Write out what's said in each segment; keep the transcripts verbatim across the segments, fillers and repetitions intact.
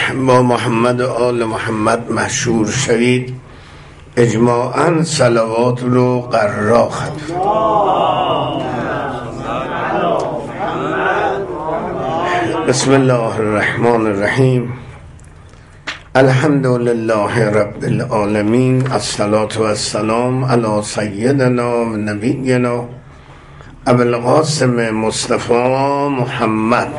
با محمد و آل محمد مشهور شوید، اجماعاً صلوات رو قرار خواند. بسم الله الرحمن الرحیم. الحمد لله رب العالمین، الصلاة و السلام علی سیدنا و نبینا ابو القاسم مصطفی محمد.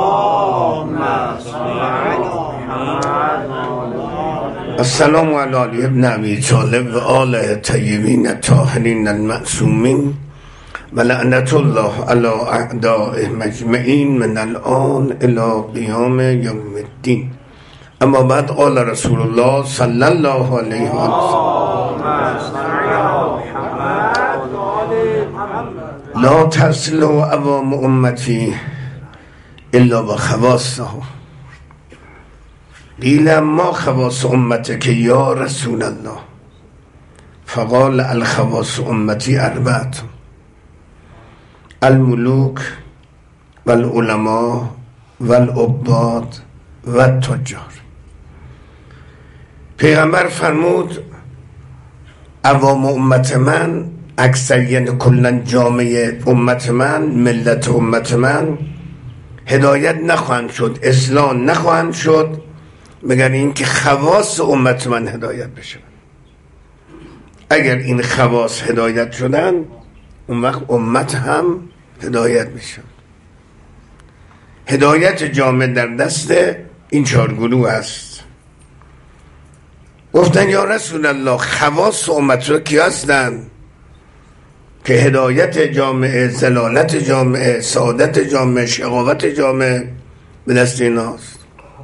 السلام علی علی ابن ابی طالب و آله طیبین الطاهرین المعصومین و لعنت الله علی اعدائهم اجمعین من الآن الی قیام یوم الدین. اما بعد قال رسول الله صلی الله علیه و آله لا تصل عوام امتی الا بخواصه. قیل ما خواص امتک یا رسول الله؟ فقال الخواص امتی اربعة: الملوک و العلماء و العباد و التجار. پیغمبر فرمود عوام امت من، اکثریت کلن جامعه امت من، ملت امت من هدایت نخواهند شد، اصلاح نخواهند شد مگر این که خواص امت من هدایت بشه. اگر این خواص هدایت شدن اون وقت امت هم هدایت میشه. هدایت جامعه در دست این چهار گروه است. گفتن یا رسول الله خواص امت را کی هستند که هدایت جامعه، زلالت جامعه، سعادت جامعه، شقاوت جامعه به دست ایناست؟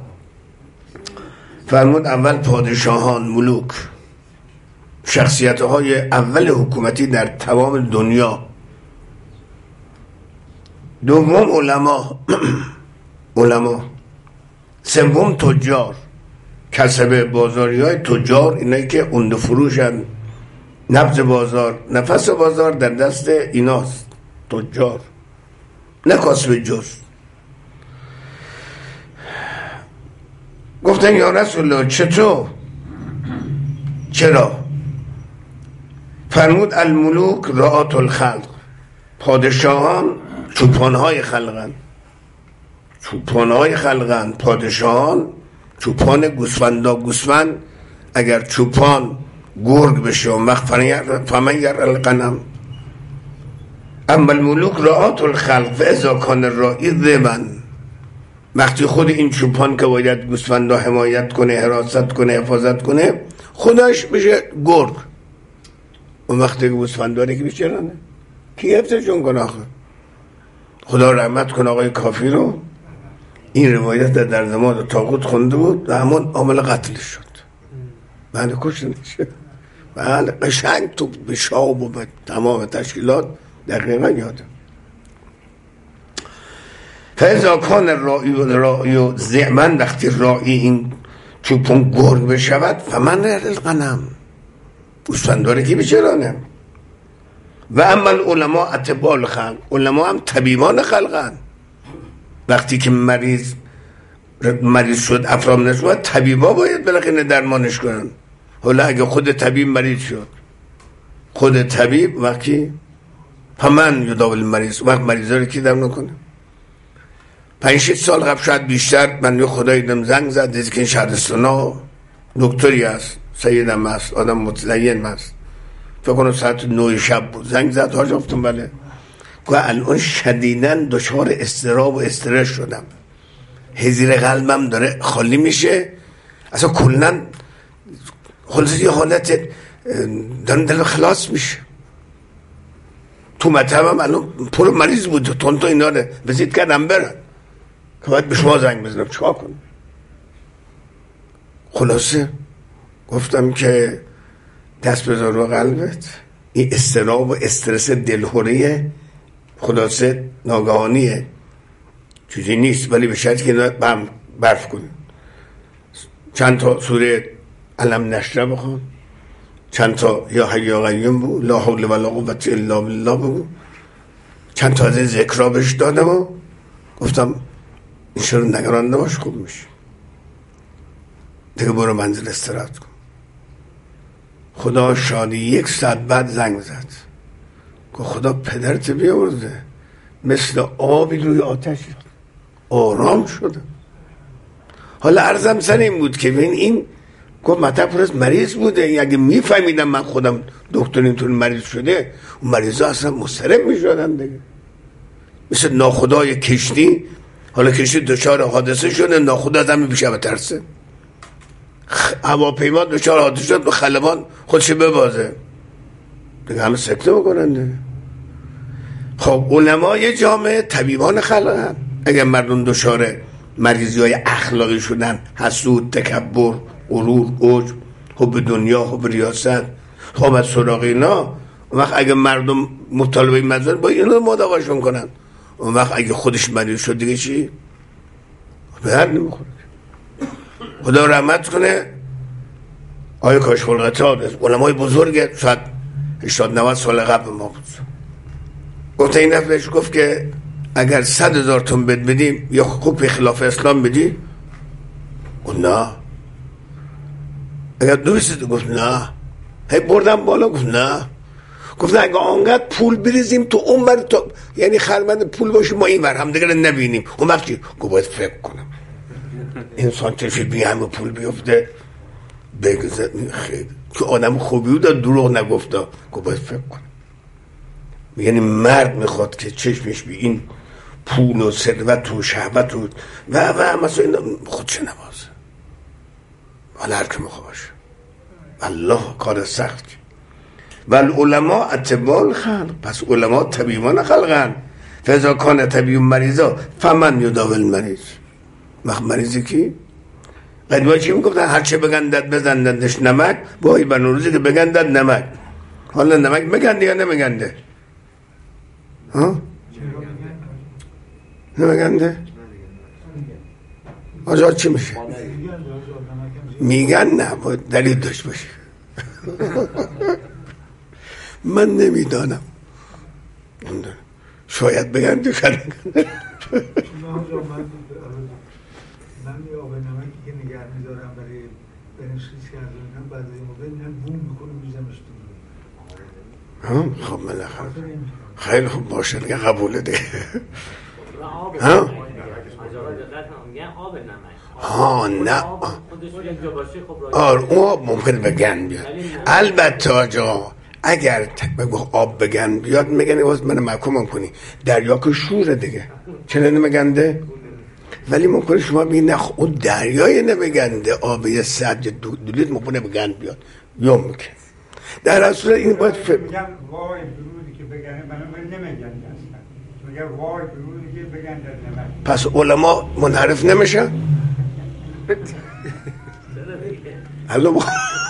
فرمود اول پادشاهان، ملوک، شخصیت های اول حکومتی در تمام دنیا. دوم علما علما سوم تجار، کسب بازاری های تجار، اینایی که اند فروشن، نبض بازار، نفس بازار در دست ایناست، تجار، نه کاسب جز. گفتن یا رسول الله چطور؟ چرا؟ فرمود الملوک رعاة الخلق. پادشاهان چوپانهای خلقن، چوپانهای خلقن. پادشاهان چوپان گوسفندا. گوسفند اگر چوپان گرگ بشه و فمن یر الغنم. اما الملوک رعاة الخلق و اذا کان الراعی ذئبا. وقتی خود این چوپان که باید گوسفندا حمایت کنه، حراست کنه، حفاظت کنه، خودش بشه گرگ، اون وقتی گوسفندا رو کی بیچاره‌نه؟ کی حفظشون کنه؟ آخه خدا رحمت کنه آقای کافی رو. این روایت در زمان طاغوت خونده بود و همون عامل قتلش شد. بله کشته نشه. بله قشنگ تو به شاب و به تمام تشکیلات دقیقا یاده. فاذا کان الراعی و الراعی و زعمن، وقتی راعی این چوپون گرگ بشود، فمن الغنم، گوسفنداره کی بیچاره‌نه؟ و اما العلماء اتباع الخلق. علما هم طبیبان خلقن. وقتی که مریض مریض شد، افرام نشد، طبیبا باید بالاخره درمانش کنن. حالا اگه خود طبیب مریض شد، خود طبیب وقتی فمن یداوی المریض، وقت مریضا رو کی درمان کنه؟ پنج شش سال قبل شاید بیشتر من یه خدایی دم زنگ زد، دیدی که این شهرستانا دکتری هست، سیدم هست، آدم متدین هست، فکر کنم ساعت نه شب بود، زنگ زد. حاج گفتم بله. گفت الان شدیداً دچار اضطراب و استرس شدم، حضور قلبم داره خالی میشه، اصلا کلاً خلاص یه حالت دارم دلم خلاص میشه. تو مطبم الان پر مریض بود، تون تو اینا رو بزید کردم برن که باید به شما زنگ بزنم چیکار کنم. خلاصه گفتم که دست بذار رو قلبت، این اضطراب و استرس دلخوریه، خلاصه ناگهانیه، چیزی نیست، ولی به شرطی که اینا بم برف کنیم. چند تا سوره علم نشره بخون، چند تا یا حی یا قیوم بود، لا حول ولا قوة الا بالله بود، چند تا از این ذکرها بهش دادم و گفتم این شروع نگران نباش خوب میشه. دیگه برو منزل استراحت کن. خدا شادی یک ساعت بعد زنگ زد که خدا پدرت بیاورده، مثل آبی روی آتش آرام شده. حالا عرضم سر این بود که ببین این گفت مطلب پر از مریض بوده، اگه میفهمیدم من خودم دکتر اینطور مریض شده اون مریضا اصلا مضطرب میشدن دیگه. مثل ناخدای کشتی، حالا کشتی دچار حادثه شده، ناخدا از همین بیشه بترسه، هواپیما دچار حادثه شد به خلبان خودش ببازه دیگه، همه سکته بکنن دیگه. خب علمای جامعه طبیبان خلقن. اگر مردم دچار مریضی های اخلاقی شدن، حسود، تکبر، غرور، عجب، حب دنیا، حب ریاست، خب از سراغ اینا، اون وقت اگه مردم مطالبه مزار با اینا مداواشون کنن، اون وقت اگه خودش مریض شد دیگه چی؟ به هر نمیخوره. خدا رحمت کنه آیا کاش خلقتاد علمای بزرگ شاید هشتاد نود سال قبل ما بود، گفت این نفرش گفت که اگر صد هزار تون بد بدیم یا خوب خلاف اسلام بدی، گفت نه. اگر دویست گفت نه. هی بردم بالا گفت نه. گفت اگه آنقدر پول بریزیم تو اون بر تو، یعنی خرمند پول باشیم ما این ور هم دیگه نبینیم، اون وقت چی؟ گفت باید فکر کنم انسان چه بی همه پول بیفته بگذار خیلی که آدم خوبی بود دروغ نگفته، گفت باید فکر کنم. یعنی مرد میخواد که چشمش بی این پول و ثروت و شهوت و و و مثلا خودش نبازه. حالا هر که میخواد باشه، الله کار سخت. والعلماء اتباع الخلق، پس علما طبیبان خلقن. فاذا کان طبیب مریضا فمن یداوی المریض، وقت مریضی کی؟ قدیما چی میگفتن؟ هر چه بگندد بزندندش نمک، وای بر نوروزی که بگندد نمک. حالا نمک بگنده یا نمیگنده؟ ها؟ نمیگنده؟ آجا چی میشه؟ میگن نه، باید دلیل داشت باشه. من نمیدانم، شاید بگن دو کنه. من یه آب نمکی که نگه میدارم برای برنش ریز کردن، بعد این موقع من بوم میکنم میزمش تو. خب ملخص خیلی خوب باشه دیگه، قبوله دیگه. ها؟ ها نه آره اون آب ممکنه بگن بیاد. البته آجا اگر بگو آب بگن بیاد میگن باز من محکومم کنی، دریا که شوره دیگه چنه نمیگنده. ولی ممکنه شما بگید نه اون دریای نمیگنده، آبی سد دولیت ممکنه بگن بیاد یا ممکن. در اصل این باید فکر میگم وای درودی که بگن من نمیگن، میگم وای درودی که بگن نمیگن. پس علما منحرف نمیشن؟ الو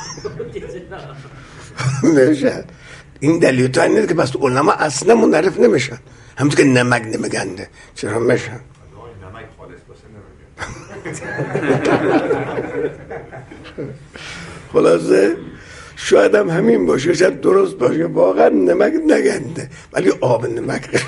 نمیشن. این دلیل تو اینه که پس علما اصلا منحرف نمیشن، همونطور که نمک نمیگنده چرا میشن؟ نمک خالص باشه نمیگن. خلاصه شاید هم همین باشه، شاید درست باشه، واقعا نمک نگنده ولی آب نمک.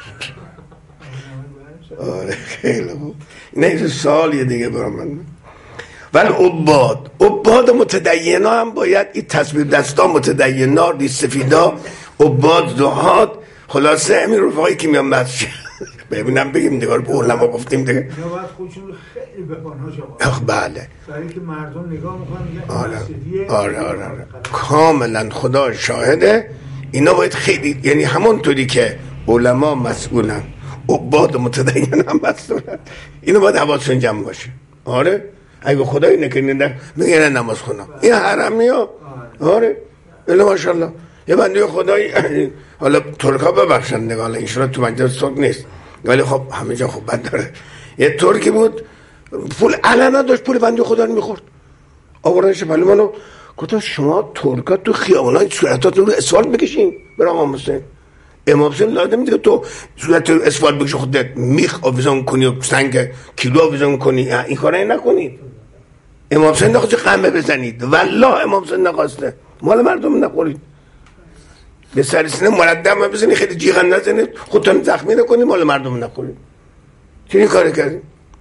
آره خیلی خوب. این سوالیه دیگه برای من. ولی عباد عباد متدینا هم باید این تصویر دستا متدینا ری سفیدا عباد زهاد. خلاصه همین رفقایی که میان مسجد ببینم بگیم دیگه به علما گفتیم دیگه باید خودشون رو خیلی بپانها شما. بله برای که مردم نگاه میکنن میگن آره آره آره, آره. کاملا خدا شاهده. اینا باید خیلی، یعنی همونطوری که علما مسئولن عباد متدین هم مسئولن، اینو باید حواسشون جمع باشه. آره اگه خدایی نکنیدن میگه نماز خونم این حرمی ها. آره الا ماشاءالله یه بنده خدایی حالا ترکا ببخشن نگاه حالا اینشون تو مجلس ترک نیست ولی خب همه جا خوب بد داره. یه ترکی بود پول علنا داشت پول بنده خدا رو میخورد، آوردنش ولی منو گفتم شما ترکا تو خیابونای صورتاتون رو اسفالت بکشین برام امام حسین. امام حسین لازم دیگه تو صورت اسفالت بکش خودت میخ آویزان کنی و سنگ کیلو آویزان کنی، این کارا نکنید. امام حسین نخواسته قمه بزنید، والله امام حسین نخواسته، مال مردم نخورید. به سر سینه مردم بزنید، خیلی جیغن نزنید، خودتون زخمی نکنید، مال مردم نخورید. چه این کار کردید؟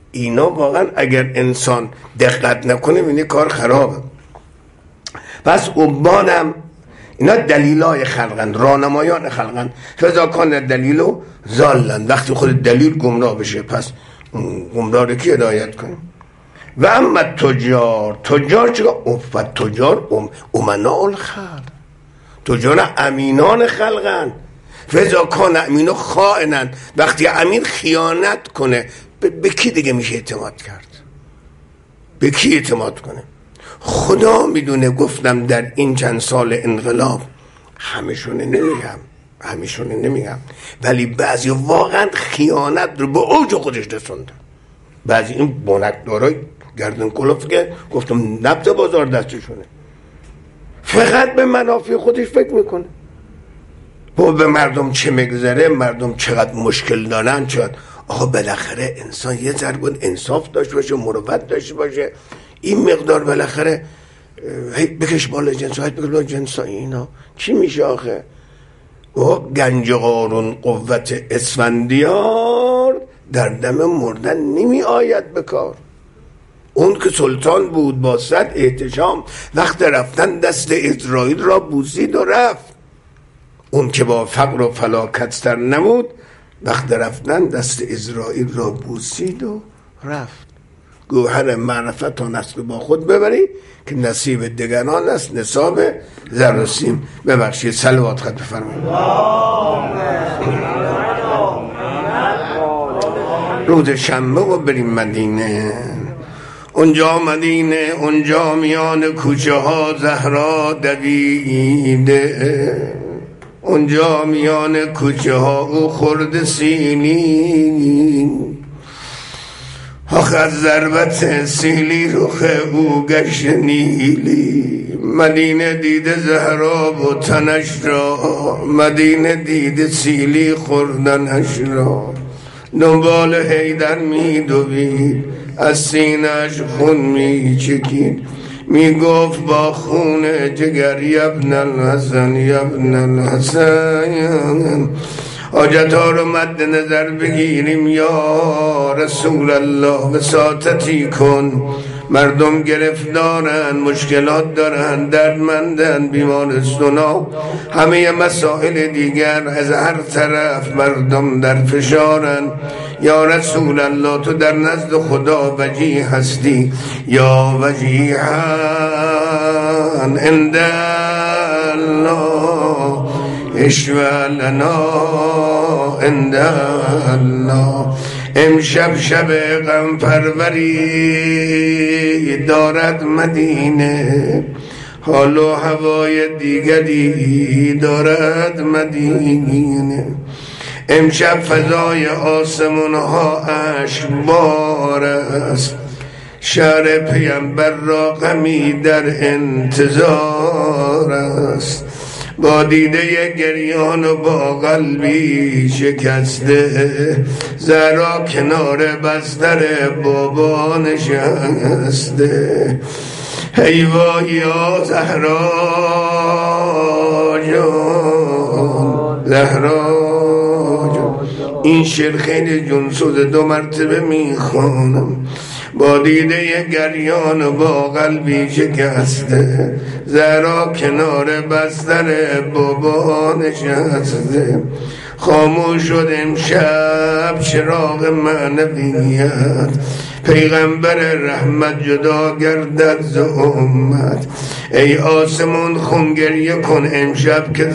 اینا واقعا اگر انسان دقت نکنه اینه کار خرابه. پس عبانم اینا دلیلای خلقن، راهنمایان خلقن. فذا کان دلیلو ضالن، وقتی خود دلیل گمراه بشه پس گمراه رو کی هدایت کنه؟ و اما تجار، تجار چیکار؟ و تجار ام امناء الخلق، تجار امینان خلقن. فذا کان امینو خائنن، وقتی امین خیانت کنه به, به کی دیگه میشه اعتماد کرد؟ به کی اعتماد کنه؟ خدا میدونه. گفتم در این چند سال انقلاب همشونه نمیگم همشونه نمیگم ولی بعضی واقعا خیانت رو به اوج خودش رسوندن. بعضی این بانکدارای گردن کلوف که گفتم نبض بازار دستشونه، فقط به منافع خودش فکر میکنه. با به مردم چه میگذره، مردم چقدر مشکل دارن، چقدر آقا بالاخره انسان یه ذره بود انصاف داشته باشه، مروت داشته باشه. این مقدار بالاخره بکش بالا جنس های بکش بالا جنس های اینا چی میشه آخه؟ و گنج قارون قوت اسفندیار در دم مردن نمی آید بکار. اون که سلطان بود با صد احتشام، وقت رفتن دست اسرائیل را بوسید و رفت. اون که با فقر و فلاکت سر نمود، وقت رفتن دست اسرائیل را بوسید و رفت. گوهر معرفت و نصب با خود ببری که نصیب دگران است نصاب زر و سیم. ببخشید صلوات خط بفرمایید. روز شنبه و بریم مدینه. اونجا مدینه، اونجا میان کوچه ها زهرا دویده، اونجا میان کوچه ها او خورد سیلی. آخ از ضربت سیلی رخ او گشت نیلی. مدینه دیده زهرا و تنش را، مدینه دیده سیلی خوردنش را. دنبال حیدر می دوید، از سینش خون می چکید، می گفت با خون جگر یبن الحسن یبن الحسن. حاجتها رو مد نظر بگیریم یا رسول الله، وساطتی کن. مردم گرفتارن، مشکلات دارن، دردمندن، بیمارستونا، همه مسائل دیگر از هر طرف مردم در فشارن. یا رسول الله تو در نزد خدا وجیه هستی، یا وجیهن عند الله اشفع لنا عند الله. امشب شب غم پروری دارد مدینه، حال و هوای دیگری دارد مدینه. امشب فضای آسمان ها اشکبار است، شهر پیامبر را غمی در انتظار است. با دیده گریان و با قلبی شکسته، زهرا کنار بستر بابا نشسته. ای وای یا زهرا جان، زهرا جان. این شعر خیلی جنسوز دو مرتبه میخوانم. با دیده گریان و با قلبی شکسته، زهرا کنار بستر بابا نشسته. خاموش شد امشب چراغ معنویت، پیغمبر رحمت جدا گردد ز امت. ای آسمان خون گریه کن امشب که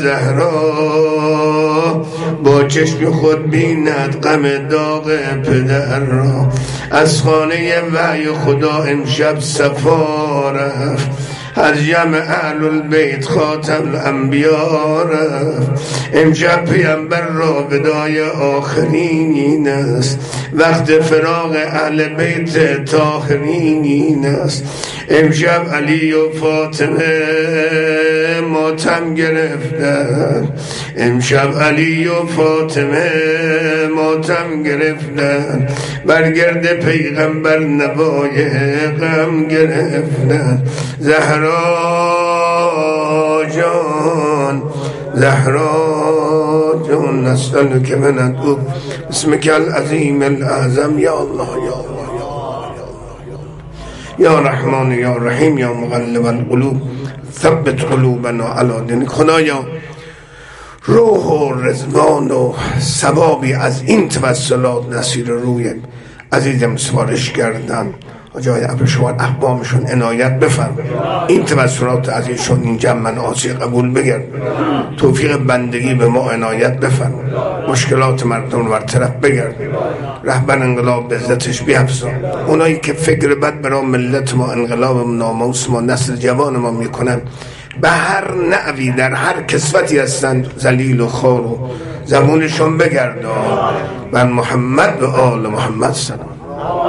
زهرا با چشم خود بیند غم داغ پدر را. از خانه وحی خدا امشب صفا رفت، از جمع اهل البیت خاتم الانبیا رفت. امشب پیامبر را ودای آخرین است، وقت فراق اهل بیت طاهرین است. امشب علی و فاطمه ماتم گرفتن، امشب علی و فاطمه ماتم گرفتن. برگرد پیغمبر نوای غم گرفتن. زهرا جان، زهرا جان، نسألك من ادعو باسمك العظیم الاعظم یا الله یا الله یا یا رحمان یا رحیم یا مقلب القلوب ثبت قلوبنا علی دینک. خدایا روح و رضوان و ثوابی از این توسلات نصیر روی عزیزم سفارش کردن جای ابرشوار احبامشون عنایت بفرم، این توسلات از ایشون این جمع آسی قبول بگرد، توفیق بندگی به ما عنایت بفرم، مشکلات مردم رو برطرف بگرد، رهبر انقلاب به عزتش بیفزا، اونایی که فکر بد برای ملت ما انقلاب ناموس ما نسل جوان ما میکنن به هر نعوی در هر کسوتی هستند ذلیل و خوار و زبونشون بگرد. بر محمد و آل محمد سلام.